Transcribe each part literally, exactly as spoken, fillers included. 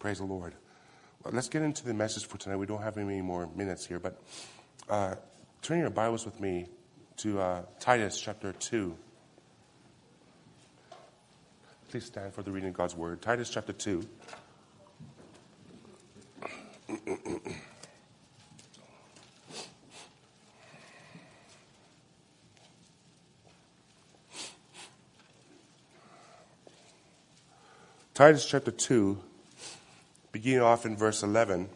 Praise the Lord. Well, let's get into the message for tonight. We don't have any more minutes here, but uh, turn your Bibles with me to uh, Titus chapter two. Please stand for the reading of God's word. Titus chapter two. Titus chapter two, beginning off in verse eleven.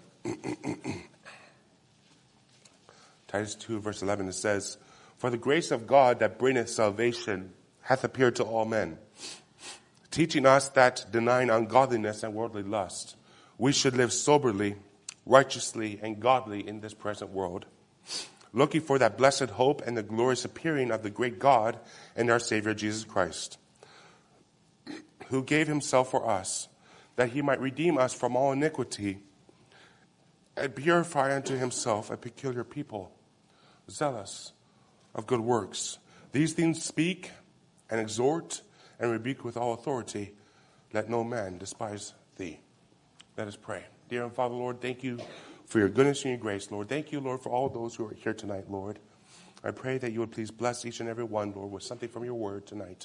Titus two, verse eleven, it says, "For the grace of God that bringeth salvation hath appeared to all men, teaching us that, denying ungodliness and worldly lust, we should live soberly, righteously, and godly in this present world, looking for that blessed hope and the glorious appearing of the great God and our Savior Jesus Christ, who gave himself for us, that he might redeem us from all iniquity, and purify unto himself a peculiar people, zealous of good works. These things speak and exhort and rebuke with all authority. Let no man despise thee." Let us pray. Dear and Father, Lord, thank you for your goodness and your grace, Lord. Thank you, Lord, for all those who are here tonight, Lord. I pray that you would please bless each and every one, Lord, with something from your word tonight.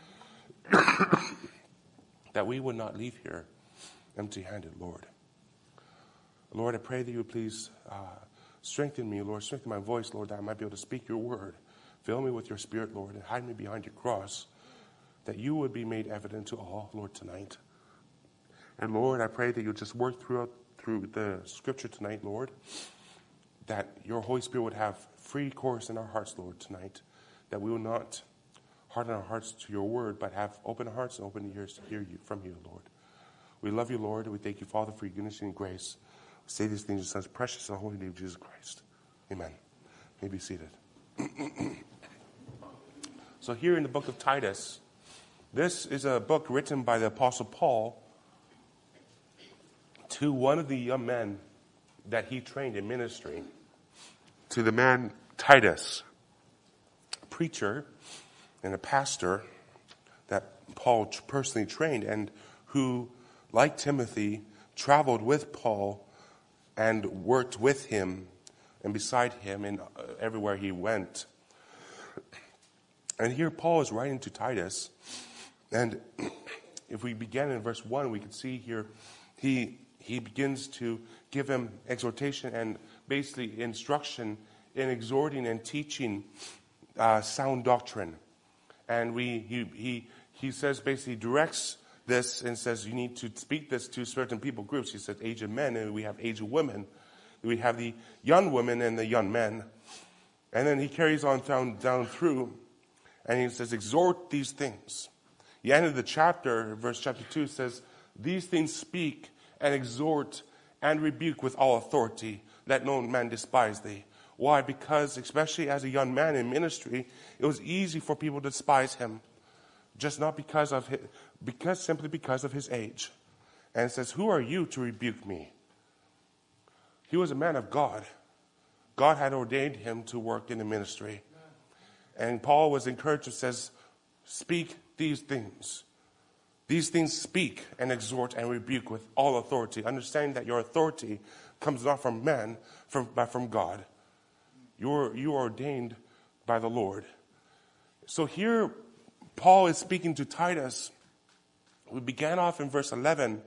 That we would not leave here empty-handed, Lord. Lord, I pray that you would please uh, strengthen me, Lord. Strengthen my voice, Lord, that I might be able to speak your word. Fill me with your spirit, Lord, and hide me behind your cross, that you would be made evident to all, Lord, tonight. And Lord, I pray that you just work throughout through the scripture tonight, Lord, that your Holy Spirit would have free course in our hearts, Lord, tonight, that we will not harden our hearts to your word, but have open hearts and open ears to hear you from you, Lord. We love you, Lord, and we thank you, Father, for your goodness and grace. We say these things in your Son's precious and holy name of Jesus Christ. Amen. You may be seated. So here in the book of Titus, this is a book written by the Apostle Paul to one of the young men that he trained in ministry, to the man Titus, a preacher and a pastor that Paul personally trained, and who, like Timothy, traveled with Paul and worked with him and beside him in uh, everywhere he went. And here Paul is writing to Titus, and if we begin in verse one, we can see here he he begins to give him exhortation and basically instruction in exhorting and teaching uh, sound doctrine. And we he he he says basically directs this and says you need to speak this to certain people groups. He said aged men, and we have aged women. We have the young women and the young men. And then he carries on down down through, and he says exhort these things. The end of the chapter, verse chapter two, says these things speak and exhort and rebuke with all authority. Let no man despise thee. Why? Because especially as a young man in ministry, it was easy for people to despise him, just not because of his, because simply because of his age. And it says, "Who are you to rebuke me?" He was a man of God. God had ordained him to work in the ministry. And Paul was encouraged and says, "Speak these things. These things speak and exhort and rebuke with all authority." Understanding that your authority comes not from man, from, but from God. You're, you are ordained by the Lord. So here, Paul is speaking to Titus. We began off in verse eleven.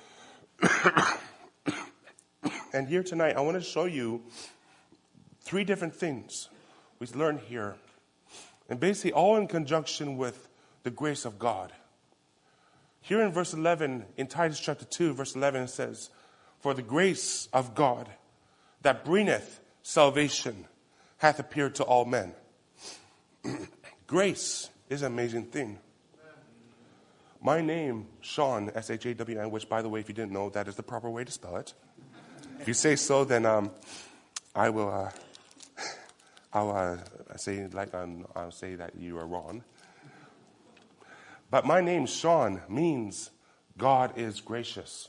And here tonight, I want to show you three different things we learned here. And basically all in conjunction with the grace of God. Here in verse eleven, in Titus chapter two, verse eleven, it says, "For the grace of God that bringeth salvation hath appeared to all men." Grace is an amazing thing. My name, Shawn, S H A W N, which, by the way, if you didn't know, that is the proper way to spell it. If you say so, then um, I will. Uh, I'll uh, say like um, I'll say that you are wrong. But my name, Shawn, means God is gracious.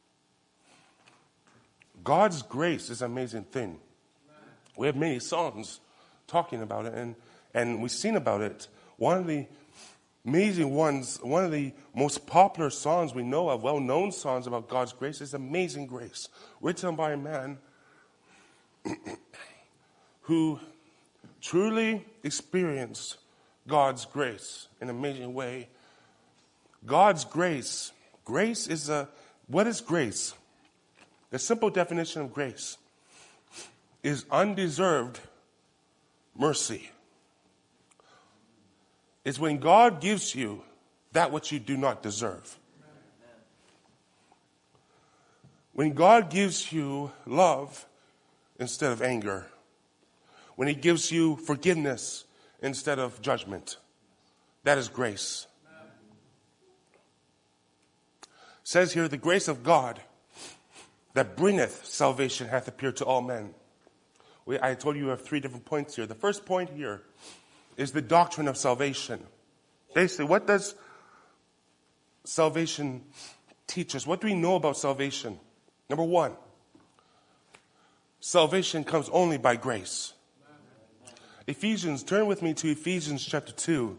God's grace is an amazing thing. We have many songs talking about it, and, and we've seen about it. One of the amazing ones. One of the most popular songs we know of, well-known songs about God's grace, is Amazing Grace, written by a man who truly experienced God's grace in an amazing way. God's grace. Grace is a, what is grace? The simple definition of grace is undeserved mercy. It's when God gives you that which you do not deserve. When God gives you love instead of anger. When he gives you forgiveness instead of judgment. That is grace. It says here, the grace of God that bringeth salvation hath appeared to all men. We, I told you you have three different points here. The first point here is the doctrine of salvation. Basically, what does salvation teach us? What do we know about salvation? Number one, salvation comes only by grace. Ephesians, turn with me to Ephesians chapter two.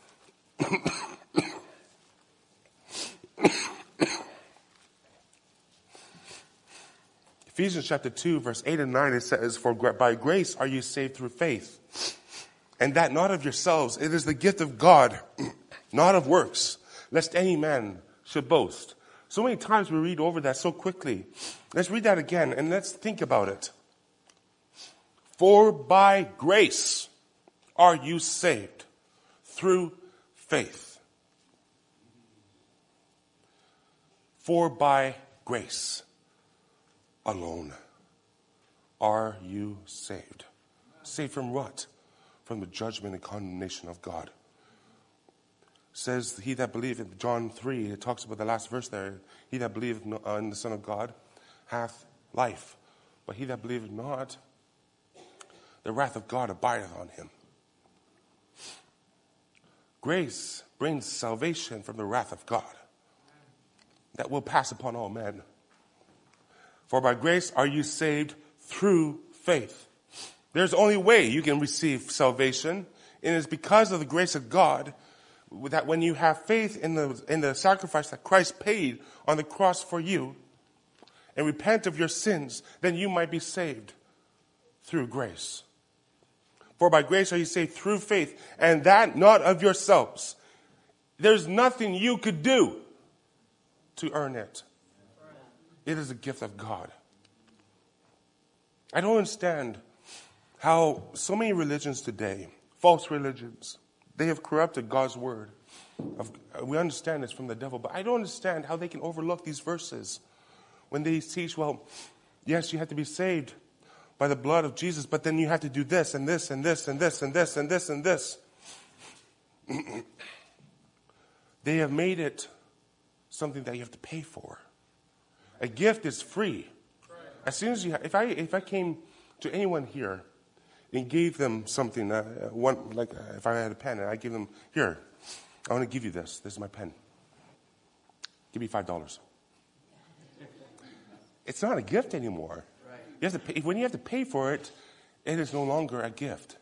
Ephesians chapter two, verse eight and nine, it says, "For by grace are you saved through faith, and that not of yourselves. It is the gift of God, not of works, lest any man should boast." So many times we read over that so quickly. Let's read that again, and let's think about it. For by grace are you saved through faith. For by grace alone are you saved. Saved from what? From the judgment and condemnation of God. It says, he that believeth, John three, it talks about the last verse there. He that believeth in the Son of God hath life. But he that believeth not, the wrath of God abideth on him. Grace brings salvation from the wrath of God that will pass upon all men. For by grace are you saved through faith. There's only way you can receive salvation, and it's because of the grace of God that when you have faith in the, in the sacrifice that Christ paid on the cross for you and repent of your sins, then you might be saved through grace. For by grace are you saved through faith, and that not of yourselves. There's nothing you could do to earn it. It is a gift of God. I don't understand how so many religions today, false religions, they have corrupted God's word. We understand it's from the devil, but I don't understand how they can overlook these verses when they teach, well, yes, you have to be saved by the blood of Jesus, but then you have to do this and this and this and this and this and this and this. They have made it something that you have to pay for. A gift is free. As soon as you, if I if I came to anyone here and gave them something, uh, one like uh, if I had a pen and I give them, here, I want to give you this. This is my pen. Give me five dollars. It's not a gift anymore. You have to pay, when you have to pay for it, it is no longer a gift.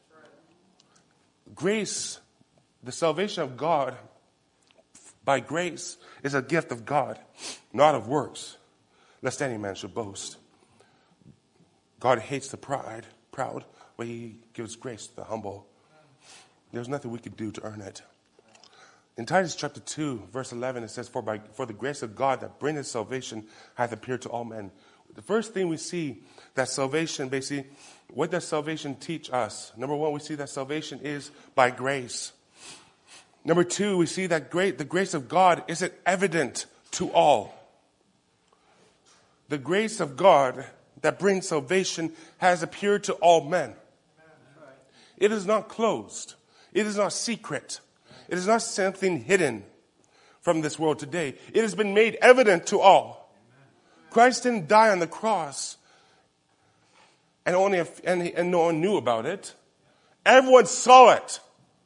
Grace, the salvation of God by grace, is a gift of God, not of works, lest any man should boast. God hates the pride, proud, but he gives grace to the humble. There's nothing we could do to earn it. In Titus chapter two, verse eleven, it says, For by for the grace of God that bringeth salvation hath appeared to all men. The first thing we see that salvation, basically, what does salvation teach us? Number one, we see that salvation is by grace. Number two, we see that great the grace of God isn't evident to all. The grace of God that brings salvation has appeared to all men. It is not closed. It is not secret. It is not something hidden from this world today. It has been made evident to all. Christ didn't die on the cross and only if, and, and no one knew about it. Everyone saw it.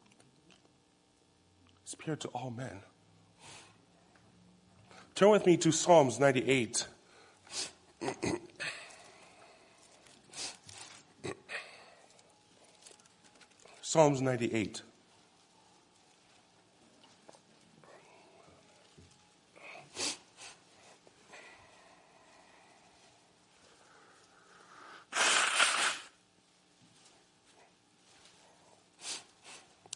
It's appeared to all men. Turn with me to Psalms ninety-eight. Psalms ninety-eight.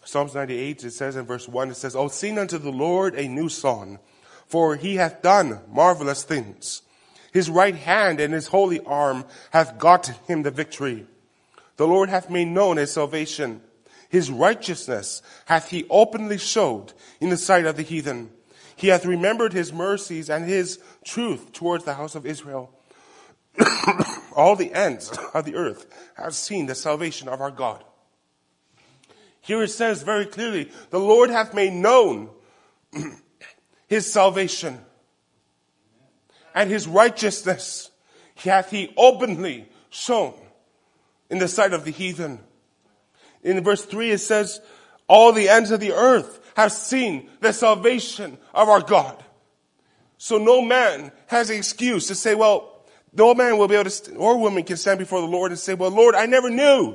Psalms ninety-eight, it says in verse one, it says, "O sing unto the Lord a new song, for he hath done marvelous things. His right hand and his holy arm hath gotten him the victory. The Lord hath made known his salvation. His righteousness hath he openly showed in the sight of the heathen. He hath remembered his mercies and his truth towards the house of Israel. All the ends of the earth have seen the salvation of our God." Here it says very clearly, the Lord hath made known his salvation and his righteousness hath he openly shown in the sight of the heathen. In verse three it says, all the ends of the earth have seen the salvation of our God. So no man has an excuse to say, well, no man will be able to, st- or woman can stand before the Lord and say, well, Lord, I never knew.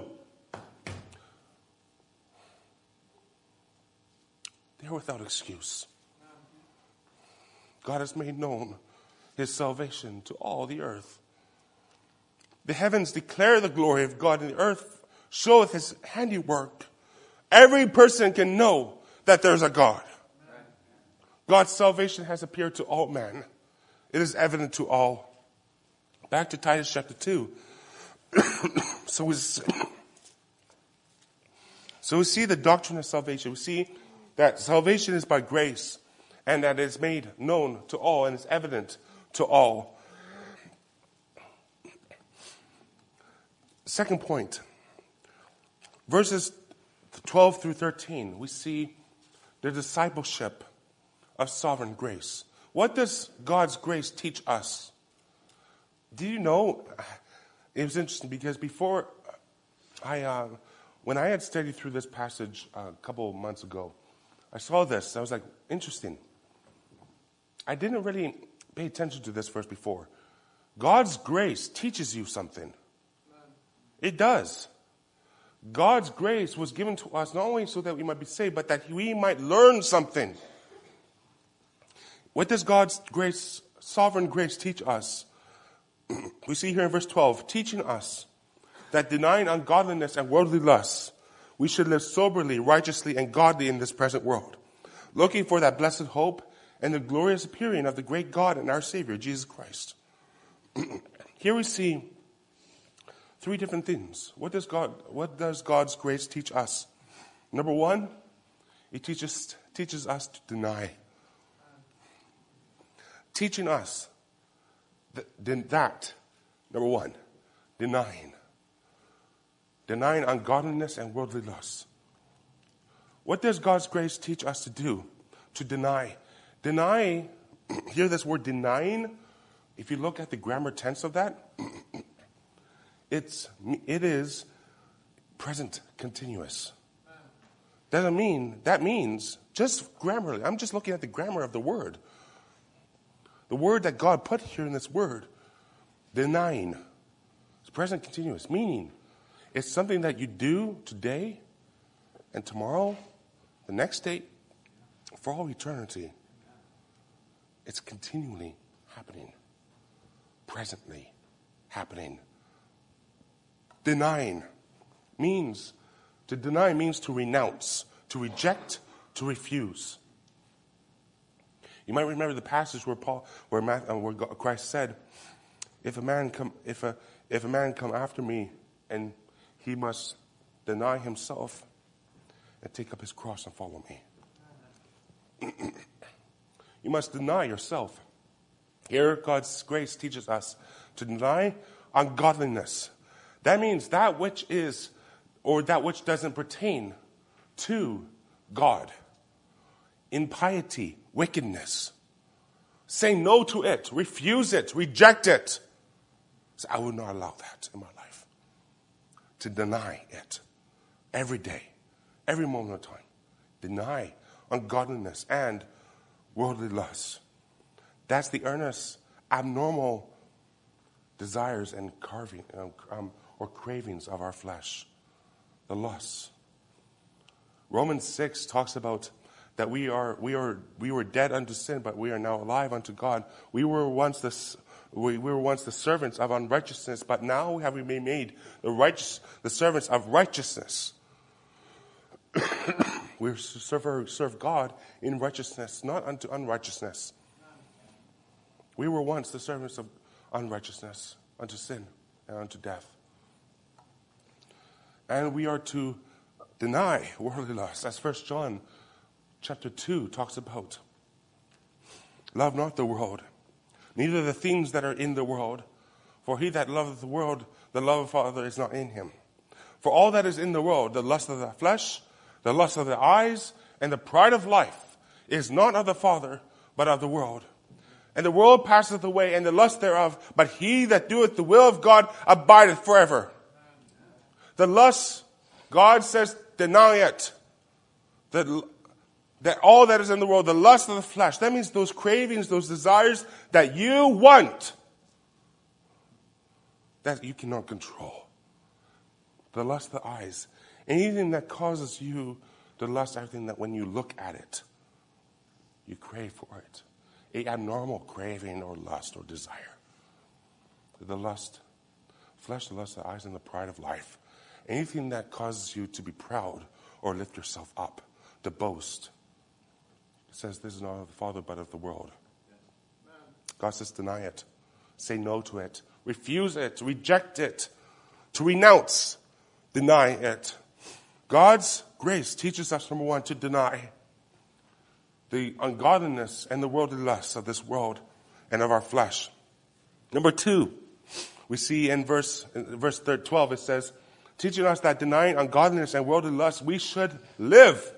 They're without excuse. God has made known his salvation to all the earth. The heavens declare the glory of God, and the earth showeth his handiwork. Every person can know that there's a God. God's salvation has appeared to all men. It is evident to all. Back to Titus chapter two. so, we, so we see the doctrine of salvation. We see that salvation is by grace, and that it is made known to all and is evident to all. Second point, verses twelve through thirteen, we see the discipleship of sovereign grace. What does God's grace teach us? Do you know, it was interesting because before I, uh, when I had studied through this passage a couple of months ago, I saw this. I was like, interesting. I didn't really pay attention to this verse before. God's grace teaches you something. It does. God's grace was given to us not only so that we might be saved, but that we might learn something. What does God's grace, sovereign grace, teach us? We see here in verse twelve, teaching us that denying ungodliness and worldly lusts, we should live soberly, righteously, and godly in this present world, looking for that blessed hope and the glorious appearing of the great God and our Savior, Jesus Christ. Here we see three different things. What does God, what does God's grace teach us? Number one, it teaches, teaches us to deny. Teaching us that, that, number one, denying. Denying ungodliness and worldly lusts. What does God's grace teach us to do? To deny. Deny, hear this word denying. If you look at the grammar tense of that, it's, it is present continuous. Doesn't mean, that means, just grammarly, I'm just looking at the grammar of the word. The word that God put here in this word, denying, it's present continuous, meaning it's something that you do today and tomorrow, the next day, for all eternity. It's continually happening, presently happening. Denying means, to deny means to renounce, to reject, to refuse. You might remember the passage where Paul, where, Matthew, where Christ said, "If a man come, if a if a man come after me, and he must deny himself and take up his cross and follow me." You must deny yourself. Here, God's grace teaches us to deny ungodliness. That means that which is, or that which doesn't pertain to God. Impiety, wickedness. Say no to it, refuse it, reject it. So I will not allow that in my life. To deny it every day, every moment of time. Deny ungodliness and worldly lust. That's the earnest, abnormal desires and carving um, um, or cravings of our flesh, the lusts. Romans six talks about that we are we are we were dead unto sin, but we are now alive unto God. We were once the we, we were once the servants of unrighteousness, but now have we been made the righteous the servants of righteousness. We serve, serve God in righteousness, not unto unrighteousness. We were once the servants of unrighteousness, unto sin and unto death. And we are to deny worldly lust, as First John chapter two talks about. Love not the world, neither the things that are in the world. For he that loveth the world, the love of the Father is not in him. For all that is in the world, the lust of the flesh, the lust of the eyes, and the pride of life, is not of the Father, but of the world. And the world passeth away, and the lust thereof, but he that doeth the will of God abideth forever. The lust, God says, deny it. That, that all that is in the world, the lust of the flesh, that means those cravings, those desires that you want, that you cannot control. The lust of the eyes. Anything that causes you to lust, everything that when you look at it, you crave for it. A abnormal craving or lust or desire. The lust, flesh, the lust of the eyes, and the pride of life. Anything that causes you to be proud or lift yourself up, to boast. It says this is not of the Father, but of the world. God says deny it. Say no to it. Refuse it. Reject it. To renounce. Deny it. God's grace teaches us, number one, to deny the ungodliness and the worldly lusts of this world and of our flesh. Number two, we see in verse in verse twelve, it says, teaching us that denying ungodliness and worldly lusts, we should live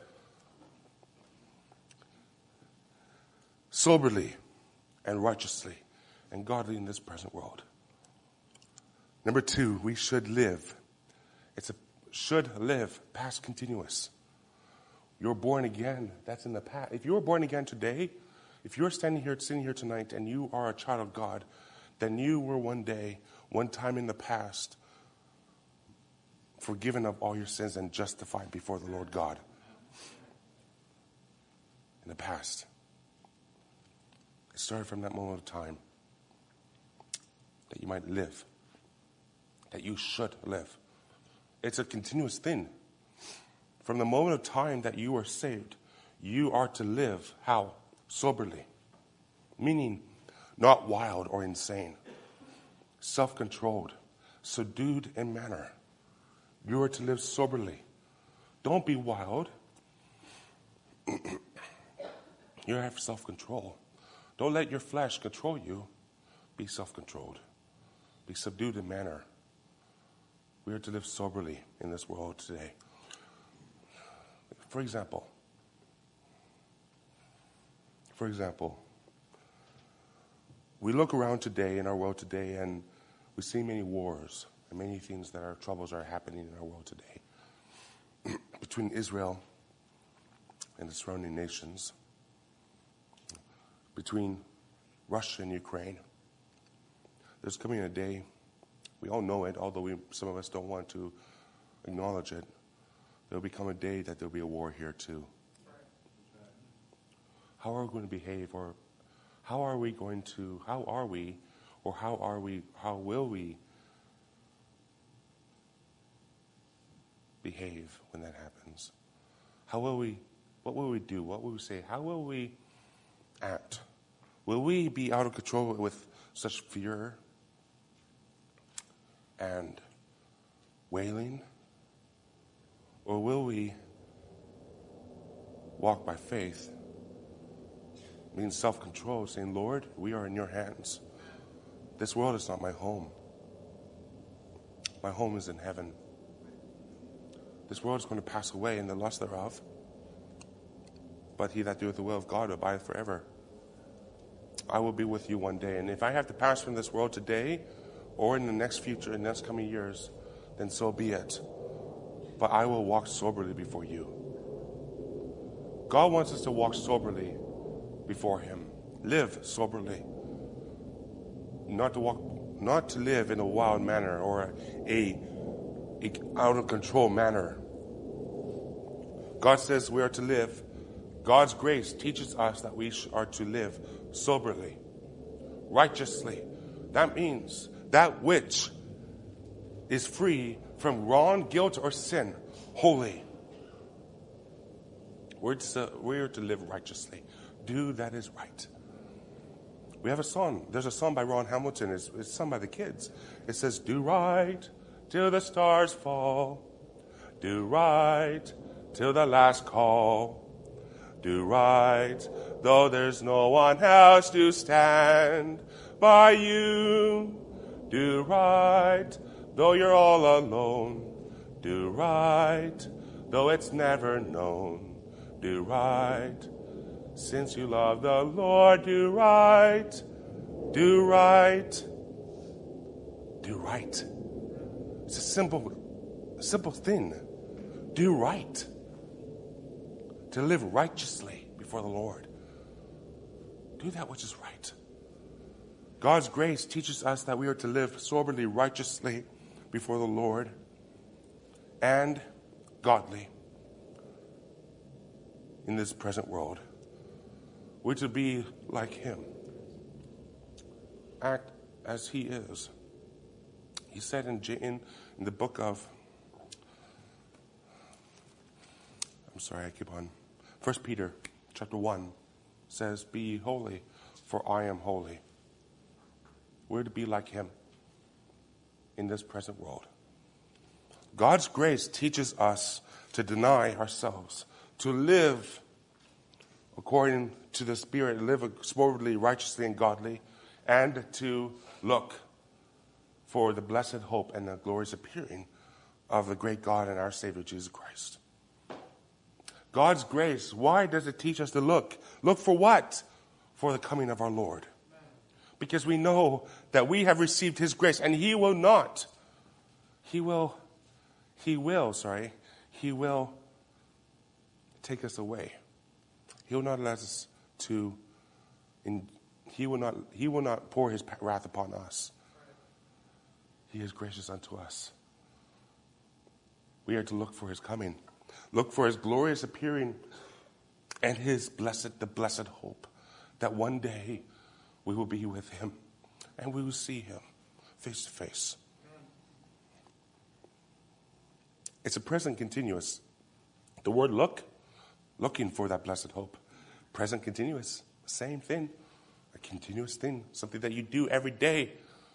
soberly and righteously and godly in this present world. Number two, we should live. It's a should live, past continuous. You're born again. That's in the past. If you were born again today, if you're standing here, sitting here tonight, and you are a child of God, then you were one day, one time in the past, forgiven of all your sins and justified before the Lord God. In the past. It started from that moment of time that you might live, that you should live. It's a continuous thing. From the moment of time that you are saved, you are to live how? Soberly. Meaning, not wild or insane. Self-controlled. Subdued in manner. You are to live soberly. Don't be wild. You have self-control. Don't let your flesh control you. Be self-controlled. Be subdued in manner. We are to live soberly in this world today. For example, for example, we look around today in our world today and we see many wars and many things that are troubles are happening in our world today between Israel and the surrounding nations, between Russia and Ukraine. There's coming a day, we all know it, although we, some of us don't want to acknowledge it. There'll become a day that there'll be a war here too. How are we going to behave, or how are we going to, how are we, or how are we, how will we behave when that happens? How will we, what will we do? What will we say? How will we act? Will we be out of control with such fear and wailing? Or will we walk by faith, being self-control, saying, Lord, we are in your hands. This world is not my home. My home is in heaven. This world is going to pass away in the lust thereof. But he that doeth the will of God abideth forever. I will be with you one day. And if I have to pass from this world today or in the next future, in the next coming years, then so be it. But I will walk soberly before you. God wants us to walk soberly before him. Live soberly. Not to walk, not to live in a wild manner or a, a out of control manner. God says we are to live. God's grace teaches us that we are to live soberly, righteously. That means that which is free from wrong, guilt, or sin, holy. We're to, we're to live righteously. Do that is right. We have a song. There's a song by Ron Hamilton. It's, it's sung by the kids. It says, do right till the stars fall. Do right till the last call. Do right, though there's no one else to stand by you. Do right, though you're all alone. Do right, though it's never known. Do right, since you love the Lord. Do right, do right, do right. It's a simple, simple thing. Do right. To live righteously before the Lord. Do that which is right. God's grace teaches us that we are to live soberly, righteously before the Lord and godly in this present world. We're to be like Him. Act as He is. He said in, in, in the book of, I'm sorry, I keep on. First Peter chapter one says, be ye holy, for I am holy. We're to be like Him in this present world. God's grace teaches us to deny ourselves, to live according to the Spirit, live soberly, righteously, and godly, and to look for the blessed hope and the glorious appearing of the great God and our Savior, Jesus Christ. God's grace, why does it teach us to look? Look for what? For the coming of our Lord. Because we know that we have received His grace, and He will not, He will, He will, sorry, He will take us away. He will not let us to, in, He will not, He will not pour His wrath upon us. He is gracious unto us. We are to look for His coming. Look for His glorious appearing and His blessed, the blessed hope that one day we will be with Him and we will see Him face to face. It's a present continuous. The word look, looking for that blessed hope. Present continuous, same thing. A continuous thing, something that you do every day.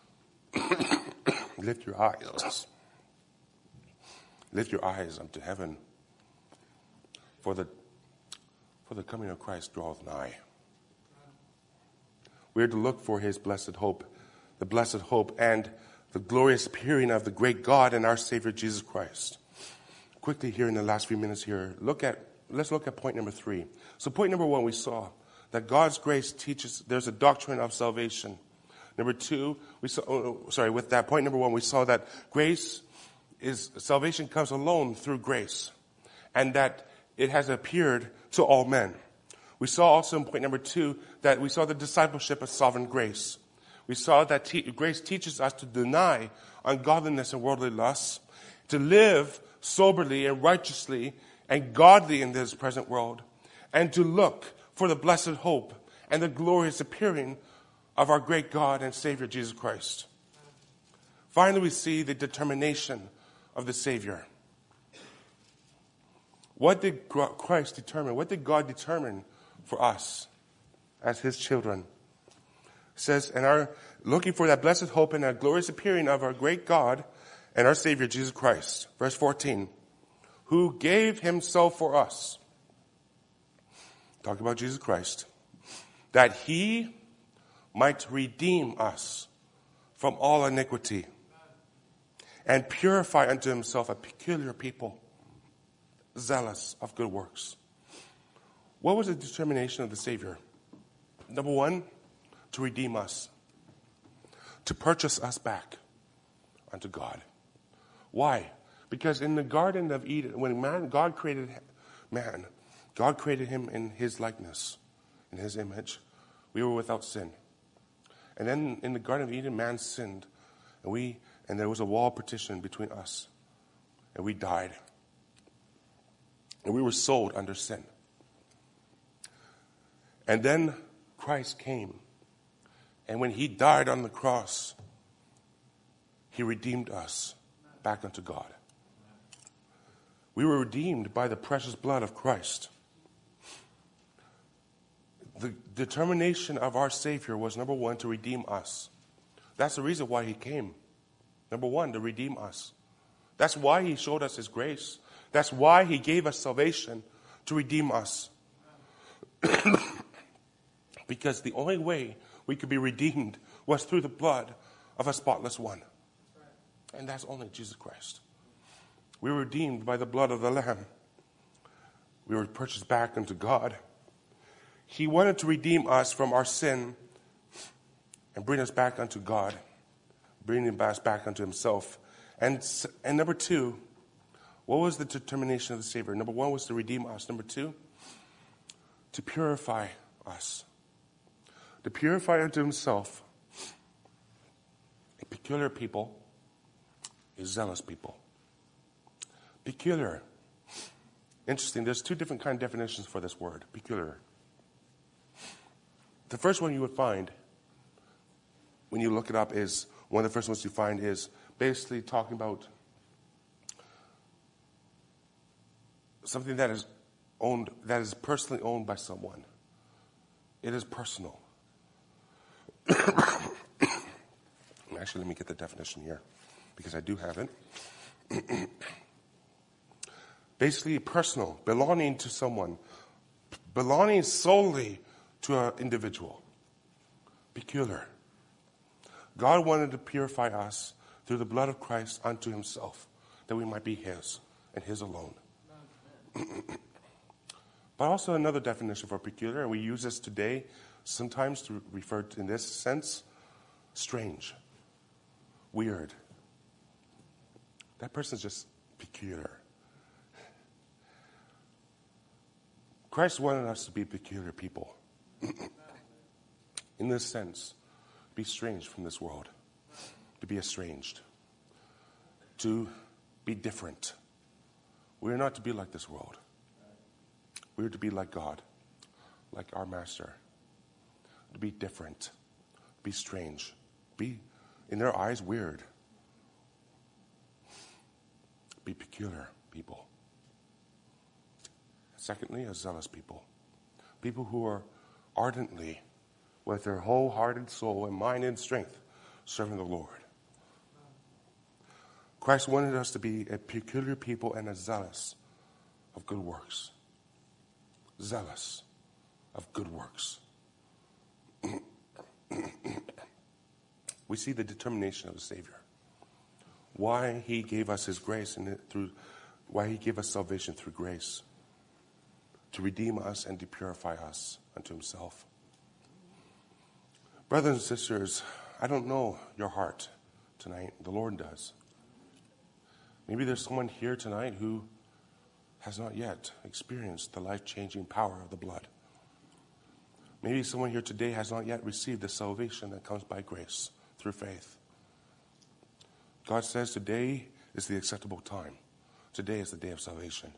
Lift your eyes. Lift your eyes unto heaven. For the, for the coming of Christ draweth nigh. We are to look for His blessed hope, the blessed hope and the glorious appearing of the great God and our Savior Jesus Christ. Quickly here in the last few minutes here, look at let's look at point number three. So point number one, we saw that God's grace teaches there's a doctrine of salvation. Number two, we saw oh, sorry, with that point number one, we saw that grace is salvation comes alone through grace, and that it has appeared to all men. We saw also in point number two that we saw the discipleship of sovereign grace. We saw that te- grace teaches us to deny ungodliness and worldly lusts, to live soberly and righteously and godly in this present world, and to look for the blessed hope and the glorious appearing of our great God and Savior Jesus Christ. Finally, we see the determination of the Savior. What did Christ determine? What did God determine for us as His children? It says, and our looking for that blessed hope and that glorious appearing of our great God and our Savior Jesus Christ. Verse fourteen, who gave Himself for us. Talk about Jesus Christ. That He might redeem us from all iniquity and purify unto Himself a peculiar people, zealous of good works. What was the determination of the Savior? Number one, to redeem us, to purchase us back unto God. Why? Because in the Garden of Eden, when man, God created man, God created him in His likeness, in His image. We were without sin. And then in the Garden of Eden, man sinned, and we and there was a wall partition between us, and we died. And we were sold under sin. And then Christ came. And when He died on the cross, He redeemed us back unto God. We were redeemed by the precious blood of Christ. The determination of our Savior was, number one, to redeem us. That's the reason why he came. Number one, to redeem us. That's why he showed us his grace. That's why he gave us salvation, to redeem us. Because the only way we could be redeemed was through the blood of a spotless one. And that's only Jesus Christ. We were redeemed by the blood of the Lamb. We were purchased back unto God. He wanted to redeem us from our sin and bring us back unto God, bringing us back unto himself. And, and number two, what was the determination of the Savior? Number one was to redeem us. Number two, to purify us. To purify unto himself a peculiar people, a zealous people. Peculiar. Interesting, there's two different kind of definitions for this word, peculiar. The first one you would find when you look it up is, one of the first ones you find is basically talking about something that is owned, that is personally owned by someone. It is personal. Actually, let me get the definition here, because I do have it. Basically, personal, belonging to someone, belonging solely to an individual. Peculiar. God wanted to purify us through the blood of Christ unto himself, that we might be his and his alone. But also another definition for peculiar, and we use this today sometimes to refer to, in this sense, strange, weird. That person's just peculiar. Christ wanted us to be peculiar people. In this sense, be strange from this world, to be estranged, to be different. We are not to be like this world. We are to be like God, like our Master, to be different, be strange, be, in their eyes, weird, be peculiar people. Secondly, a zealous people, people who are ardently, with their wholehearted soul and mind and strength, serving the Lord. Christ wanted us to be a peculiar people and a zealous of good works. Zealous of good works. We see the determination of the Savior. Why he gave us his grace and through, why he gave us salvation through grace, to redeem us and to purify us unto himself. Brothers and sisters, I don't know your heart tonight. The Lord does. Maybe there's someone here tonight who has not yet experienced the life-changing power of the blood. Maybe someone here today has not yet received the salvation that comes by grace through faith. God says today is the acceptable time. Today is the day of salvation.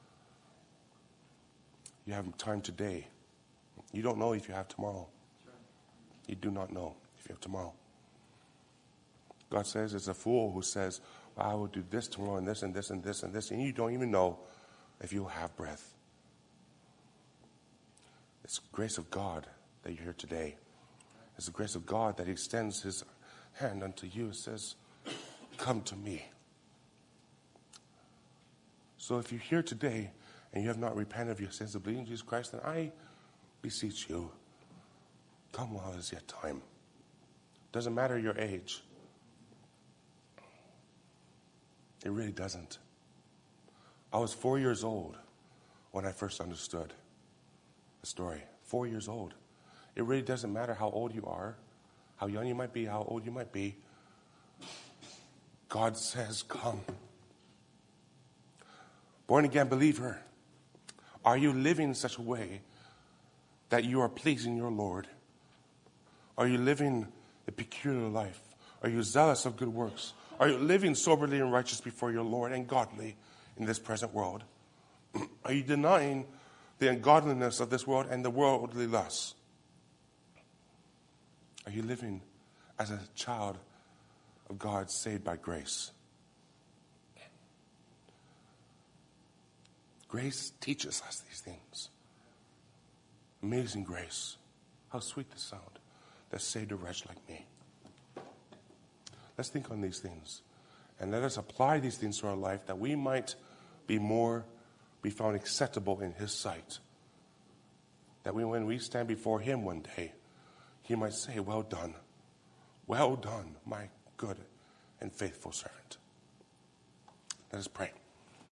You have time today. You don't know if you have tomorrow. You do not know if you have tomorrow. God says it's a fool who says, well, I will do this tomorrow and this and this and this and this, and you don't even know if you'll have breath. It's the grace of God that you're here today. It's the grace of God that he extends his hand unto you and says, come to me. So if you're here today and you have not repented of your sins of believing in Jesus Christ, then I beseech you, come while it is yet time. Doesn't matter your age. It really doesn't. I was four years old when I first understood the story. Four years old. It really doesn't matter how old you are, how young you might be, how old you might be. God says, come. Born again believer, are you living in such a way that you are pleasing your Lord? Are you living a peculiar life? Are you zealous of good works? Are you living soberly and righteous before your Lord and godly in this present world? Are you denying the ungodliness of this world and the worldly lusts? Are you living as a child of God saved by grace? Grace teaches us these things. Amazing grace. How sweet the sound that saved a wretch like me. Let's think on these things. And let us apply these things to our life that we might be more, be found acceptable in his sight. That we, when we stand before him one day, he might say, well done. Well done, my good and faithful servant. Let us pray.